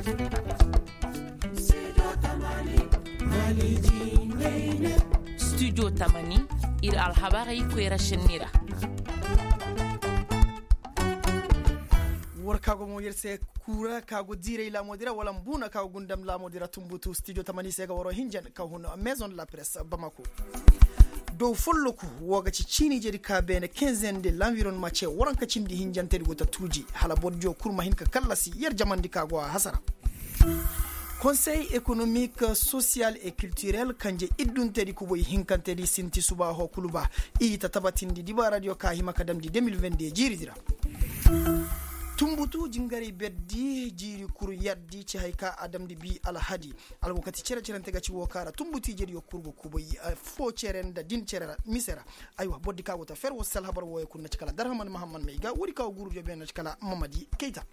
Studio Tamani ir alhabari kwera shenira warkago mo yerse kura kago dire la modira wala mbuna kago gundam la modira tumbutu studio Tamani sega woro hinjan ka hono maison la presse Bamako do folloku wogaci cini jeri ka bene 15 de l'environnement ce waranka cindi hinjantedi gota tuji hala bodjo kurma hinka kallasi yer jamandi kago hasara Conseil économique, social et culturel kanje idduntedi kubo hinkantedi sinti suba ho kuluba ita tabatindi diba radio ka hima kadam di 2022 jiridira tumbutu jingari beddi jiri kuru yaddi ci hayka adam di bi alhadi alwakati cere cerente gaci wokara tumbuti jeri yokurgo kubo fo cerenda din cerera misera aywa boddi kago ta fer wasal habar woy kunna ci kala darhaman mahamman meyga wuri kaw guru jobe na ci kala mamadi keita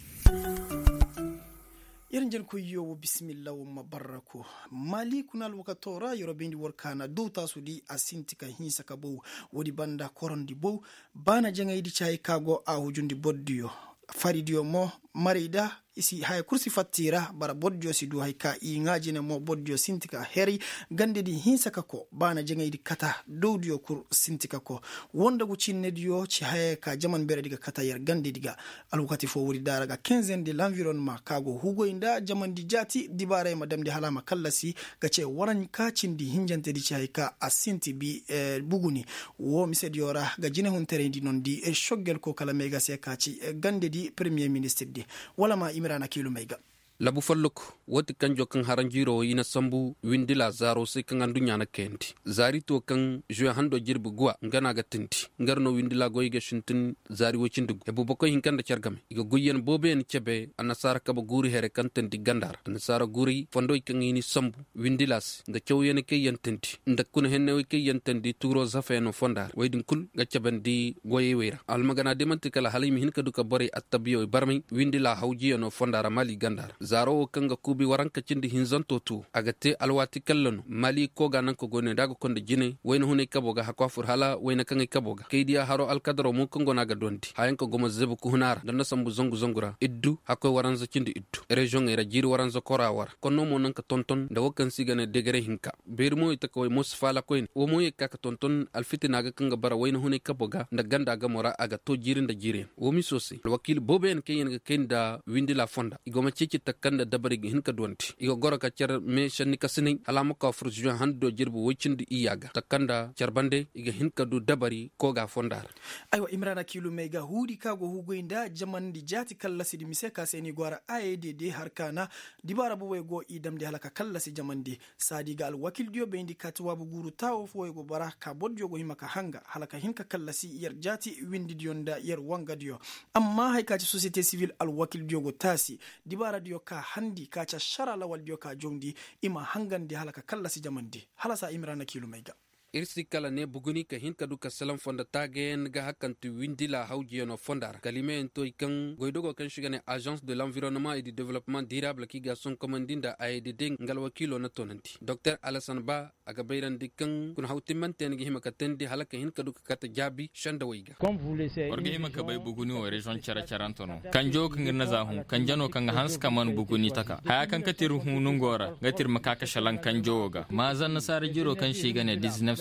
Irinjel ko yowo bismillah wa mabarako mali kunal wakatora yorobindi workana douta sudi asintika hinsa kabo wodi banda korondi bo bana jangaydi chay kago a hujundi boddiyo faridiyo mo marida isi hay kursi fattira bara bodjo si du hay ka ingajine mo bodjo sintika heri gandedi hinsaka ko bana jangaydi kata dowdiyo kur sintika ko wonda gu cinnediyo ci hay ka jaman bere diga kata yer gandediga alwakati fo wuri daraga 15 de l'environnement kago hugo inda jaman di jati dibare madam di halama kallasi gace waran ka cindi hinjante di ci hay ka asinti bi buguni wo misediora ga jine huntere di non di shoggel ko kala mega se ka ci gandedi premier ministre di wala ma Imrana Kilu Meiga labu falluk wati kanjo kan haranjiro ina sambu windila zaro sai kan andu nyana kenti zari to kan juya hando jirbu gwa ngana ga tinti ngarno windila goyge shintin zari wocindu e bu bako hinkanda cergame iga guyen bobe en cebe anasara kaba guri here kan tinti gandar anasara guri fondo kan ini sambu windilas nga cew yene ke yentinti ndakuna henne ke yentandi turo zafeno fondar waydin kul ga cebandi goye wera almagana demanti kala halimi hinka duka bore attabiyo barmi windila hawji no fondara mali gandar zaro kanga kubi waranka cindi hinzanto tu agate alwati kallano mali ko ganan ko gone daga konde jine wayno hune kaboga hakwa fur hala wayna kanga kaboga kaydiya haro alkadaro mu kongo naga dondi hayan ko gomo zebu ku hunara danda sambu zongu zongura iddu hakoy waranza cindi iddu region era jiri waranza kora war konno mo nanka tonton da wakan sigane degere hinka bermo itako musfala koin wo mo yekka tonton alfiti naga kanga bara wayno hune kaboga nda ganda ga mora aga to jiri nda jiri wo mi sosi wakil boben kayen kenda windila fonda igoma cici kanda dabari hinka donti igo goro ka cer me shanni kasini alama ka furjuan hando jirbu wicindi iyaga takanda cerbande iga hinka du dabari ko ga fondar aywa Imrana Kilu Meiga hudi kago hugoinda jamandi jati kallasi di miseka seni gwara AEDD harkana dibara bo wego idam de halaka kallasi jamandi sadi gal wakil dio be indi katwa bu guru tawo fo wego bara ka bodjo go himaka hanga halaka hinka kallasi yer jati windi dionda yer wanga dio amma hay ka société civile al wakil dio go tasi dibara dio ka handi ka ca shara lawal dio ka jongdi ima hangandi halaka kallasi jamandi halasa Imrana Kilu Meiga irsi kala ne buguni ka hinka duka salam fonda tagen ga hakantu windila hawji no fondar kalime to ikan goidogo kan shigane agence de l'environnement et du développement durable ki ga son commandinda AEDD ngal wakilo na tonanti Dr Alassane Ba aga bayran dikan kun hawti manten gi himaka tendi halaka hinka duka kata jabi shanda wayga orge himaka bay buguni o region chara charantono kanjo kan na zahu kanjano kan hans kaman buguni taka haya kan katir hunungora gatir makaka shalan kanjo ga mazan nasara jiro kan shigane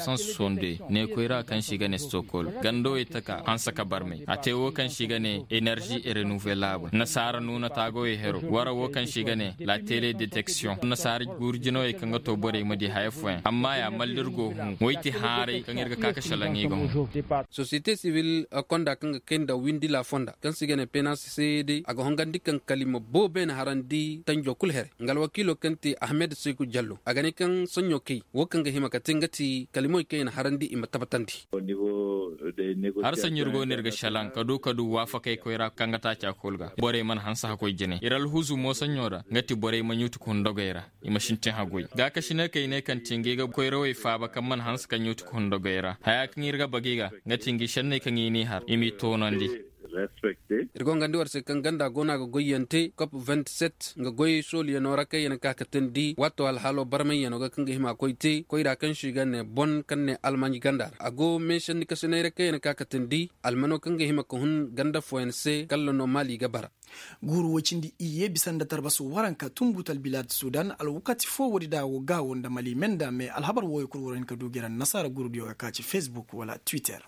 1962 ne koira kan shiga ne Stockholm gando itaka hansa ka barme atewo kan shiga ne énergie et renouvelable nasara nuna tago e hero wara wo kan shiga ne la télé détection nasara gurjino e kan to bore madi hayfo amma ya maldirgo moyti haare kan irga kaka shalangi go société civile akonda kan kenda windi la fonda kan shiga ne PNCD aga hongandi kan kalima boben harandi tanjo kulhere ngal wakilo kanti Ahmed Sekou Diallo aga ne kan sonyo kay wo kan ga himaka tingati kalimoy kayen harandi ima tabatandi har sanyirgo nerga shalan kadu wafakai koira kangata cha kolga bore man hansa hakoy jene iral huzu mo sanyora ngati bore man yutu kun dogaira ima shintin hagoy ga ka shine kai ne kan tinge ga koira way fa ba kan man hansa kan yutu kun dogaira haya kan irga bagiga ngati ngi shanne kan yini har imi tonandi respecter. Irgo ngandi warse kan ganda gona go goyente COP 27 nga goyi soli no raka yana ka katendi wato al halo barmay yana ga kanga hima koite koira kan shiga ne bon kan ne almani gandar ago mention ni kasene raka yana ka katendi almano kanga hima ko hun ganda foense kallo no mali gabara guru wacindi iye bisanda tarbasu waranka tumbutal bilad Sudan al wakati fo wadi dawo gawo nda mali menda me alhabar woy kurworen ka dogeran nasara guru dio ka ci Facebook wala Twitter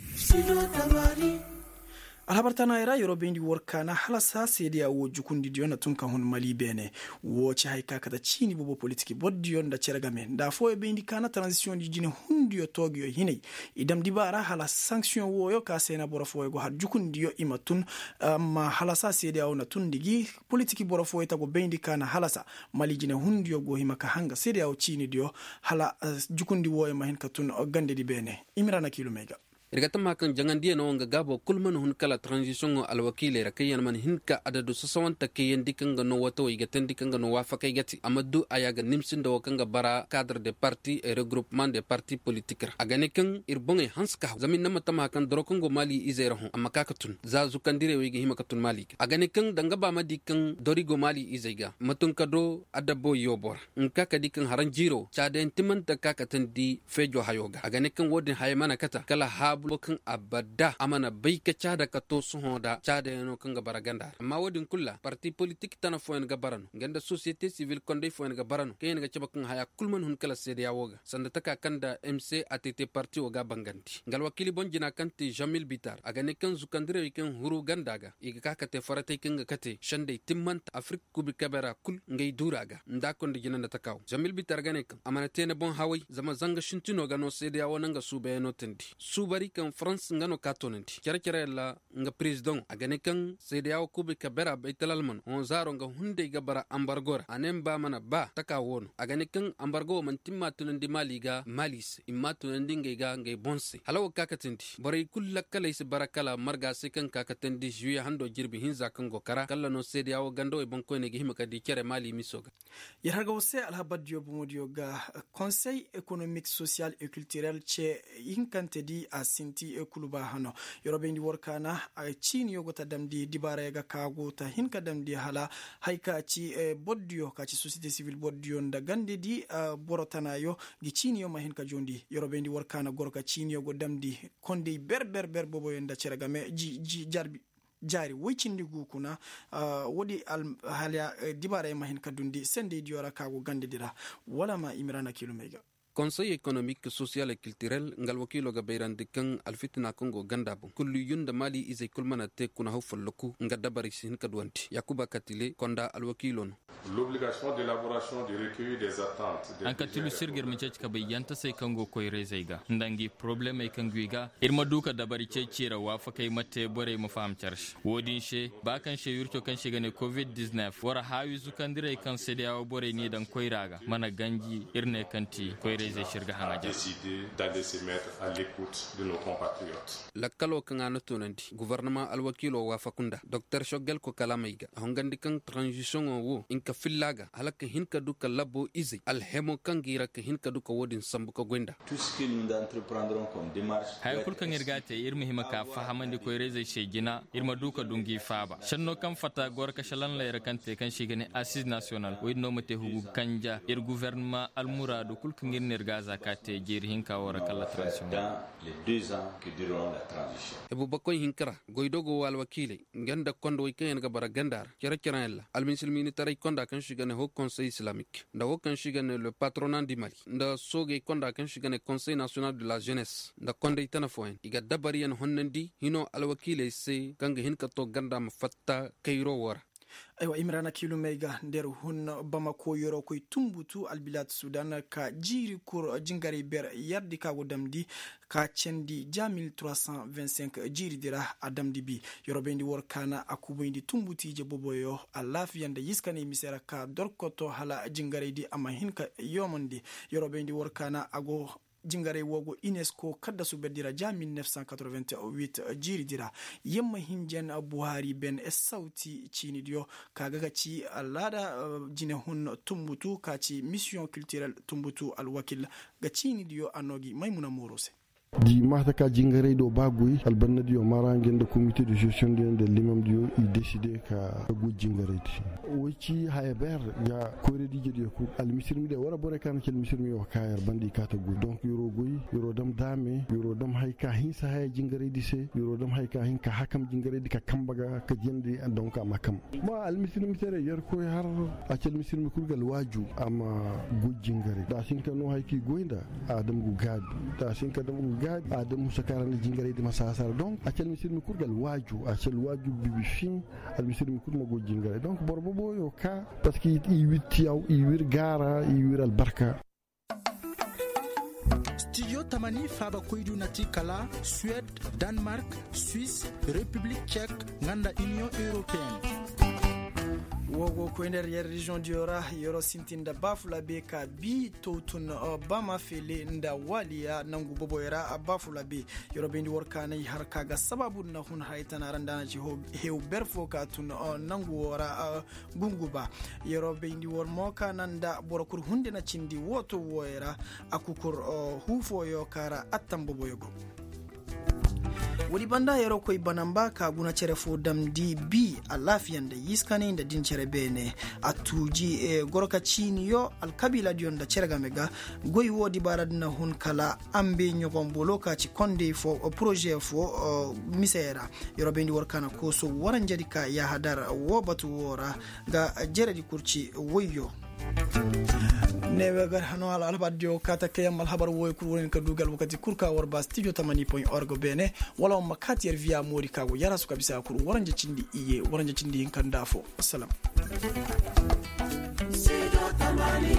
alhabar tana ira yoro bendi workana halasa sedi awo jukundi diona tunka hon mali bene woci hayka kata chini bobo politiki boddion da ceragame da fo e bendi kana transition di jine hundiyo togyo hinay idam dibara hala sanction woyo ka sena borofo go har jukundi yo imatun ma halasa sedi awo na tundigi politiki borofo eta go bendi kana halasa mali jine hundiyo go himaka hanga sedi awo chini dio hala jukundi woyo mahin katun gande di bene imrana kilomega irgatama kan jangandiya no nga gabo kulman hun kala transition al wakile rakayan man hinka adadu sasawanta kayen dikanga no wato igaten dikanga no wafaka igati amadu ayaga nimsin do kanga bara cadre de parti et regroupement de partis politiques agane kan irbonge hanska zamin namatama kan dorokongo mali izera hon amakakatun za zukandire wege himakatun mali agane kan danga ba madi kan dorigo mali izaiga matun kado adabo yobor nkaka dikan haranjiro chaden timanta kakatan di fejo hayoga agane kan wodin haymana kata kala bokan abada amana bai ka cada ka to su hoda cada yano kan gabara ganda amma wadin kulla parti politique tana foyen gabarano ganda société civile konde foyen gabarano kayen ga caba kan haya kulman hun kala sede yawoga sanda taka kanda MC ATT parti oga banganti ngal wakili bon jina kanti Jamil Bitar aga ne kan zukandire kan huru gandaga iga kakate farate kan ga kate shande timmanta Afrique kubi kabara kul ngay duraga nda konde jina na takaw Jamil Bitar gane kan amana tene bon hawai zama zanga shintino ga no sede yawo nanga sube no tendi subari kan France ngano katonenti kere la nga president agane kan CEDEAO kubi kabera baitalman on zaro nga hunde gabara embargo anemba mana ba taka wono agane kan embargo man timma tunandi maliga malis imma tunandi ngega ngay bonse halaw kakatendi bari kulla kala is barakala marga se kan kakatendi juya hando jirbi hinza kan go kara kala no CEDEAO gando e bonko ne gihima kadi kere mali misoga yarga wose alhabad dio bomodio ga conseil économique social et culturel che inkante di sinti e kuluba hano yorobendi workana a chini yogota damdi dibara ga kago ta hinka damdi hala haika ci boddio ka ci société civile boddio nda gande di borotana yo gi chini yo mahinka jondi yorobendi workana gorka chini yogo damdi konde berber bobo yenda ceragame ji jarbi jari wicindi gukuna wodi halya dibara e mahinka dundi sende diora kago gande dira wala ma imrana kilomega Conseil économique, social et culturel ngal wakilo ga beyrandi kan alfitna kongo gandabo kullu yunda mali izay kulmana te kuna hofalloku nga dabari sin kadwanti yakuba katile konda alwakilon l'obligation d'élaboration du recueil des attentes an katilu sirgir mi cece ka bayyanta sai kango koy rezaiga ndangi problème ay kanguiga irma duka dabari cecira wa fa kai matte bore mu fam charsh wodin she ba kan she yurto kan she gane covid-19 wara hawi zukandire kan CEDEAO bore ni dan koyraga mana ganji irne kanti koy décidé d'aller se mettre à l'écoute de nos compatriotes. Lakkalo kan anato nanti gouvernement alwakilo wa fakunda Dr. Shogel ko kalamaiga hongandi kan transition wo inka fillaga halaka hinka duka labo izi alhemo kan gira ka hinka duka wodin sambuka gwenda tout ce que nous entreprendrons comme démarche hay kul kan irgate irmi himaka fahamandi ko reze shegina irma duka dungi faba shanno kan fata gorka shalan la rakante kan shigane assise national o no mate hugu kanja ir gouvernement almuradu kul kan gaza kate jir hinka wara kala transition dans les 2 ans que dureront la transition ebu bakoy hinkara goydogo wal wakile nganda kondo ikayen ga bara gandar kera ella al muslimini taray konda kan shigane ho conseil islamique nda ho kan shigane le patronat du Mali nda soge konda kan shigane conseil national de la jeunesse nda konde itana foen iga dabari en honnandi hino al wakile se kanga hinka to ganda ma fatta kayro wara aywa imrana kilomega nder hun bamako yoro koy tumbutu albilad Sudan ka jiri kur jingari ber yardi kago damdi ka cendi jamil 325 jiri dira adamdi bi yorobendi workana akubendi tumbuti je boboyo alafiyanda yiskane misera ka dorkoto hala jingari di ama hinka yomondi yorobendi workana ago jingare wogo UNESCO kadda su bedira ja 1988 jiri dira yemma hinjen Buhari ben sauti chini dio kaga ci alada jine hun tumbutu ka ci mission culturelle tumbutu alwakil ga chini dio anogi maymuna morose di mata ka jingare do bagui albanna dio marangen de comité de gestion de l'imam dio i décider ka go jingare wuci hayber ya kore di jedi ko al misirmi de wara bore kan kel misirmi o kayar bandi kata go donc yoro goy yoro dam dame yoro dam hayka hinsa hay jingare di se yoro dam hayka hin ka hakam jingare di ka kambaga ka jendi donc amakam ma al misirmi tere yer ko har a kel misirmi kurgal waju ama go jingare da sin kanu hayki goinda adam go gad da sin ka dam gad adam musakaran jingare di masasar donc a kel misirmi kurgal waju a kel waju bibi fin al misirmi kurma go jingare donc borbo boyo ka parce que i witiaw i wir gara i wir albarka. Studio Tamani faba koydu nati kala Suède, Danemark, Suisse, République tchèque, nganda Union européenne. Wogo ko nder yer region diora yoro sintinda bafula be ka bi totun bama fele nda waliya nangu boboyra bafula be yoro bendi workana har kaga sababu na hun haytana randana ci hew berfo ka tun nangu wora gunguba yoro bendi wor moka nanda borokur hunde na cindi woto woyra akukur hufo yo kara attam boboyogo wadi banda yero koy banamba ka guna cere fo damdi bi a lafiyande yiskane da din cere bene atuji goroka chini yo al kabila dion da cere gamega goy wodi baradna hun kala ambe nyogon boloka ci konde fo projet fo misera yoro bendi workana ko so waran jadi ka ya hadar wobatu wora ga jere di kurci woyyo newegar hano ala albadio kata keyamal habar woy kur wonen ka dugal wakati kurka warba studio tamani.org bene wala makati yer via mori kago yara su kabisa kur waranje cindi iye waranje cindi kanda fo assalam studio tamani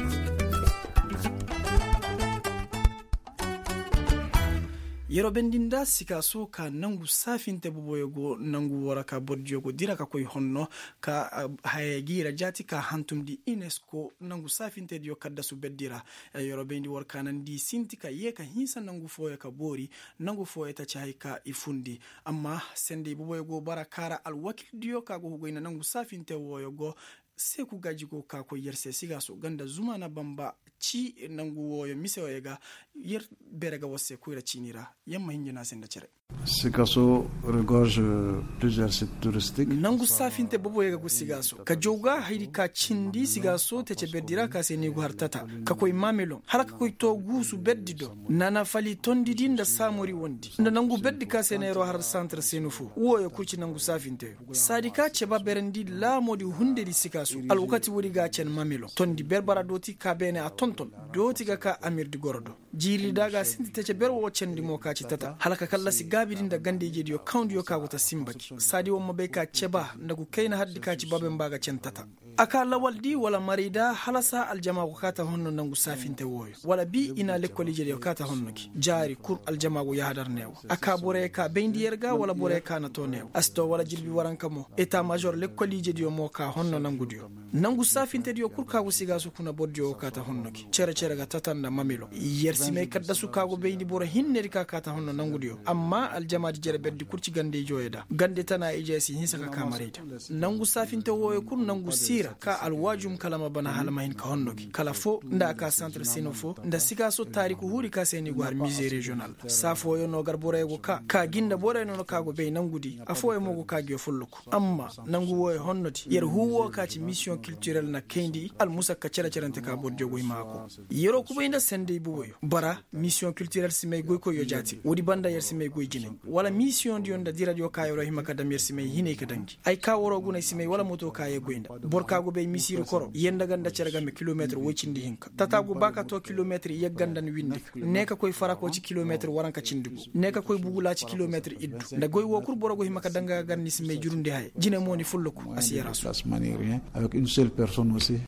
yero bendinda sika so ka nangu safinte boboyogo nangu waraka bodjogo diraka koy honno ka hayagira jati ka hantumdi UNESCO nangu safinte dio kadda su beddira yero bendi warkanan di sintika yeka hinsa nangu foya ka bori nangu foya ta chayka ifundi amma sende boboyogo barakara al wakil dio ka go goina nangu safinte woyogo seku gajigo ka ko yerse siga so ganda zuma na bamba ci nangu woyo misewo yega yer berega wasse kuira cinira yamma hinjina senda cere Sikaso regorge plusieurs sites touristiques. Nangu safinte bobo yega ku Sigaso. Ka joga haidi ka cindi Sigaso teche bedira ka seni gu hartata. Ka koy mamelon. Hala ka koy to gusu beddido. Nana fali tondidi nda samori wondi. Nda nangu beddi ka senero har centre senufu. Uwo kuchi nangu safinte. Sadika cheba berendi la modi hunde di Sigaso. Al wakati wodi ga chen mamelon. Tondi berbara doti ka bene a tonton. Doti ka amir di gorodo. Jiri daga sinti teche berwo chendi mo ka chitata. Hala ka kala gabidin da gande je dio kaundi yo ka wata simbaki sadi won mabe ka ceba ndagu kaina haddi ka ci baben baga centata aka lawaldi wala marida halasa aljama ko kata honno nangu safinte woyo wala bi ina lekoli je dio kata honnoki jari kur aljama go yahadar newo aka bore ka bendi yerga wala bore ka na to newo asto wala jilbi waranka mo eta major lekoli je dio mo ka honno nangu dio nangu safinte dio kur ka go Sigaso kuna bodjo kata honnoki cere cere ga tatanda mamilo yersi me kadda su ka go bendi bore hinneri ka kata honno nangu dio amma aljamaadi jere beddi kurci gande joyeda gande tana ejesi hinsaka kamareda nangu safinte woyo kur nangu sira ka alwajum kalama bana halama hin ka honnoki kala fo nda ka centre sinofo nda Sigaso tariku huri ka seni gwar musée régional safo yo no garbore go ka ginda bore no ka go be nangudi afo e mogo ka gyo fulluko amma nangu woyo honnoti yer huwo ka ci mission culturelle na kendi al musaka cera cerante ka bodjo go mako yero ko be nda sende buwoyo bara mission culturelle simay goy ko yo jati wodi banda yer simay goy jine wala mission di onda dira dio kayo rahima kadam yer simay hine ka dangi ay ka woro guna simay wala moto kaye goynda borka go be misiri koro yenda ganda cerga me kilometre wocindi hinka tatago baka to kilometre yeggandan windi neka koy farako ci kilometre waranka cindigo neka koy bugula ci kilometre iddu nda goy wo kur borogo hima ka danga ganni simay jurunde hay jine moni fulluko asiyara so avec une seule personne aussi